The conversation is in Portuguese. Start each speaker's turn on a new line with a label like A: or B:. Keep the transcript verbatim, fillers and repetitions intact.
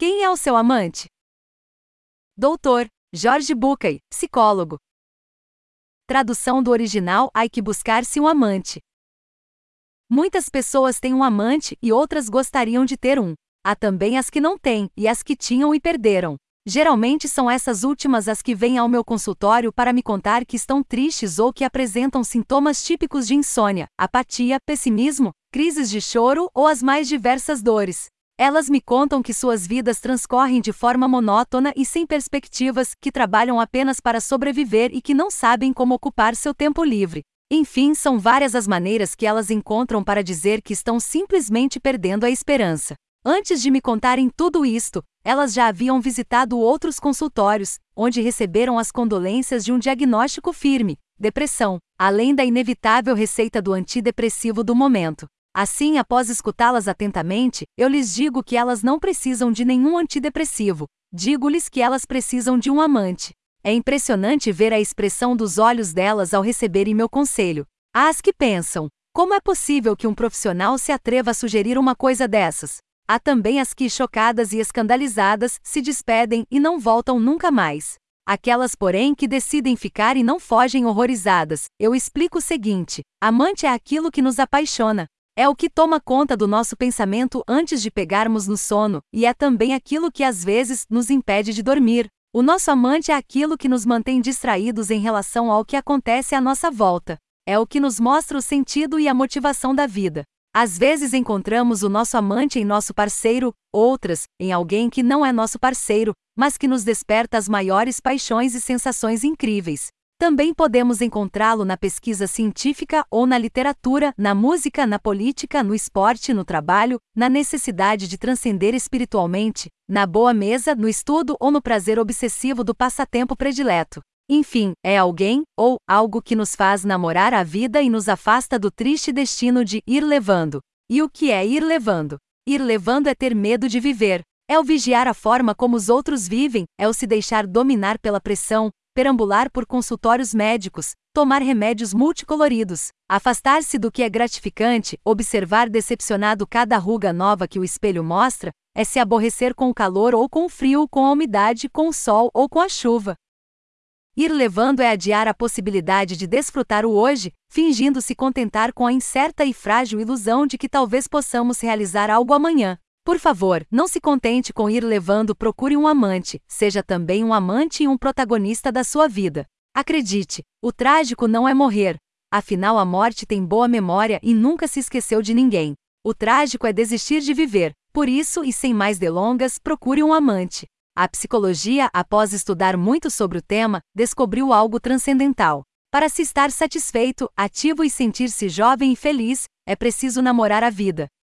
A: Quem é o seu amante? doutor George Bucay, psicólogo. Tradução do original: Há que buscar-se um amante. Muitas pessoas têm um amante e outras gostariam de ter um. Há também as que não têm, e as que tinham e perderam. Geralmente são essas últimas as que vêm ao meu consultório para me contar que estão tristes ou que apresentam sintomas típicos de insônia, apatia, pessimismo, crises de choro ou as mais diversas dores. Elas me contam que suas vidas transcorrem de forma monótona e sem perspectivas, que trabalham apenas para sobreviver e que não sabem como ocupar seu tempo livre. Enfim, são várias as maneiras que elas encontram para dizer que estão simplesmente perdendo a esperança. Antes de me contarem tudo isto, elas já haviam visitado outros consultórios, onde receberam as condolências de um diagnóstico firme: depressão, além da inevitável receita do antidepressivo do momento. Assim, após escutá-las atentamente, eu lhes digo que elas não precisam de nenhum antidepressivo. Digo-lhes que elas precisam de um amante. É impressionante ver a expressão dos olhos delas ao receberem meu conselho. Há as que pensam: como é possível que um profissional se atreva a sugerir uma coisa dessas? Há também as que, chocadas e escandalizadas, se despedem e não voltam nunca mais. Aquelas, porém, que decidem ficar e não fogem horrorizadas, eu explico o seguinte: amante é aquilo que nos apaixona. É o que toma conta do nosso pensamento antes de pegarmos no sono, e é também aquilo que às vezes nos impede de dormir. O nosso amante é aquilo que nos mantém distraídos em relação ao que acontece à nossa volta. É o que nos mostra o sentido e a motivação da vida. Às vezes encontramos o nosso amante em nosso parceiro, outras, em alguém que não é nosso parceiro, mas que nos desperta as maiores paixões e sensações incríveis. Também podemos encontrá-lo na pesquisa científica ou na literatura, na música, na política, no esporte, no trabalho, na necessidade de transcender espiritualmente, na boa mesa, no estudo ou no prazer obsessivo do passatempo predileto. Enfim, é alguém, ou algo que nos faz namorar a vida e nos afasta do triste destino de ir levando. E o que é ir levando? Ir levando é ter medo de viver. É o vigiar a forma como os outros vivem, é o se deixar dominar pela pressão, perambular por consultórios médicos, tomar remédios multicoloridos, afastar-se do que é gratificante, observar decepcionado cada ruga nova que o espelho mostra, é se aborrecer com o calor ou com o frio, com a umidade, com o sol ou com a chuva. Ir levando é adiar a possibilidade de desfrutar o hoje, fingindo se contentar com a incerta e frágil ilusão de que talvez possamos realizar algo amanhã. Por favor, não se contente com ir levando, procure um amante, seja também um amante e um protagonista da sua vida. Acredite, o trágico não é morrer. Afinal, a morte tem boa memória e nunca se esqueceu de ninguém. O trágico é desistir de viver. Por isso, e sem mais delongas, procure um amante. A psicologia, após estudar muito sobre o tema, descobriu algo transcendental. Para se estar satisfeito, ativo e sentir-se jovem e feliz, é preciso namorar a vida.